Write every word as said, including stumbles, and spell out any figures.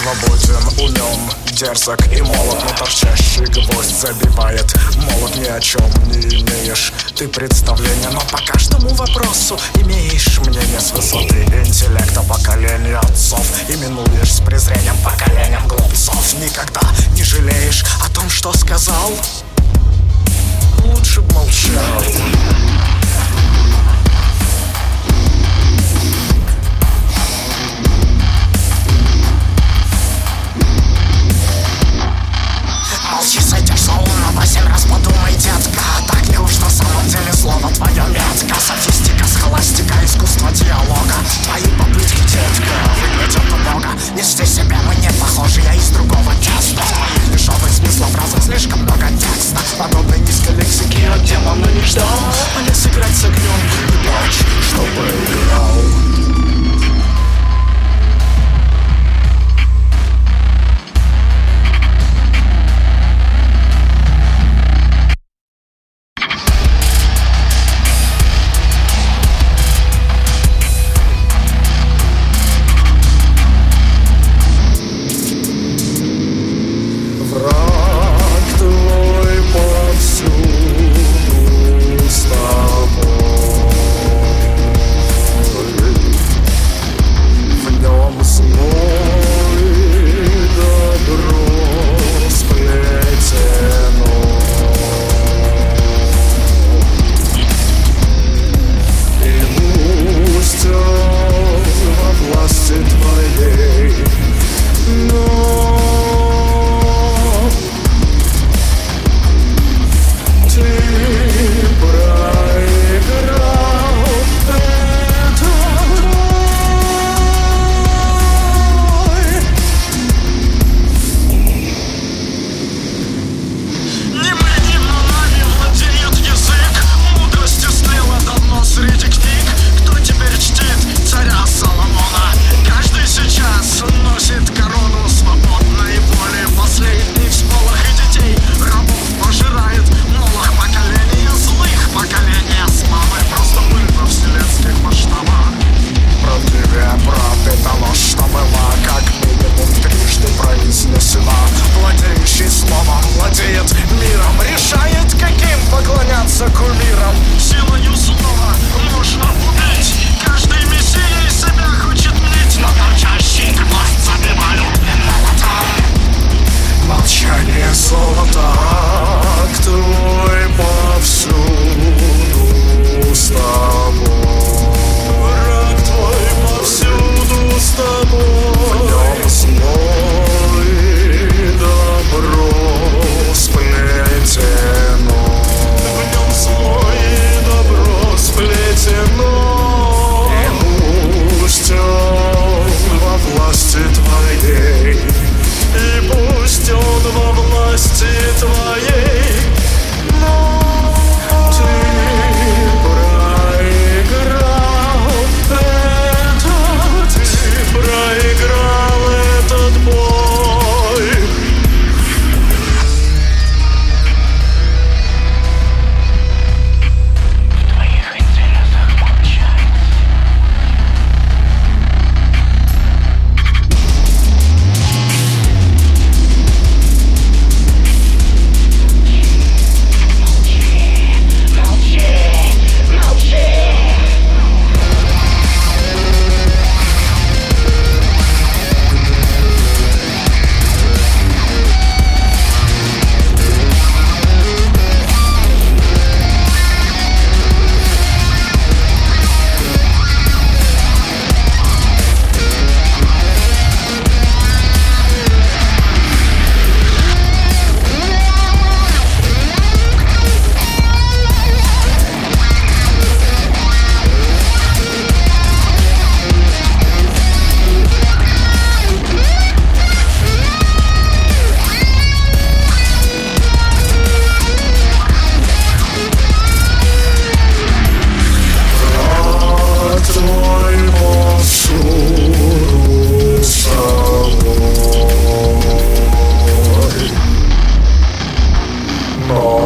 свободен, умен, дерзок и молод, но торчащий гвоздь забивает. Молод, ни о чем не имеешь ты представления, но по каждому вопросу имеешь мнение с высоты интеллекта поколения отцов. Именуешь с презрением поколением глупцов. Никогда не жалеешь о том, что сказал. Лучше б молчал. Молчи с этих слов, на восемь раз подумай, детка. Так ли уж на самом деле слово твое метко? Софистика, схоластика, искусство диалога. Твои попытки, детка, выглядят убого. Не жди себя, мы не похожи, я из другого теста. В твоих лишённых смысла фразах слишком много текста. Подобной низкой лексики от демона не ждал. Полез играть с огнем, не плачь, чтобы играл. Oh.